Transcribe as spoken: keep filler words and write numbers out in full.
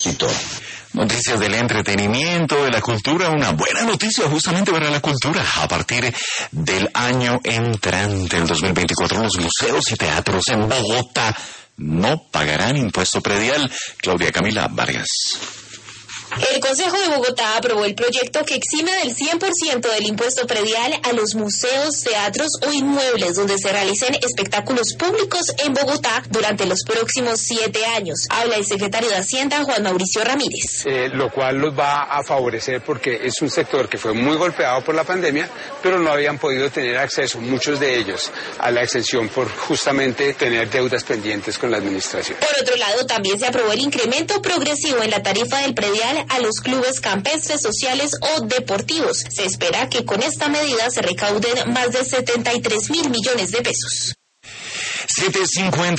Quito. Noticias del entretenimiento, de la cultura, una buena noticia justamente para la cultura. A partir del año entrante, el dos mil veinticuatro, los museos y teatros en Bogotá no pagarán impuesto predial. Claudia Camila Vargas. El Consejo de Bogotá aprobó el proyecto que exime del cien por ciento del impuesto predial a los museos, teatros o inmuebles donde se realicen espectáculos públicos en Bogotá durante los próximos siete años. Habla el secretario de Hacienda, Juan Mauricio Ramírez. Eh, lo cual los va a favorecer porque es un sector que fue muy golpeado por la pandemia, pero no habían podido tener acceso, muchos de ellos, a la exención por justamente tener deudas pendientes con la administración. Por otro lado, también se aprobó el incremento progresivo en la tarifa del predial a los clubes campestres, sociales o deportivos. Se espera que con esta medida se recauden más de setenta y tres mil millones de pesos. siete cincuenta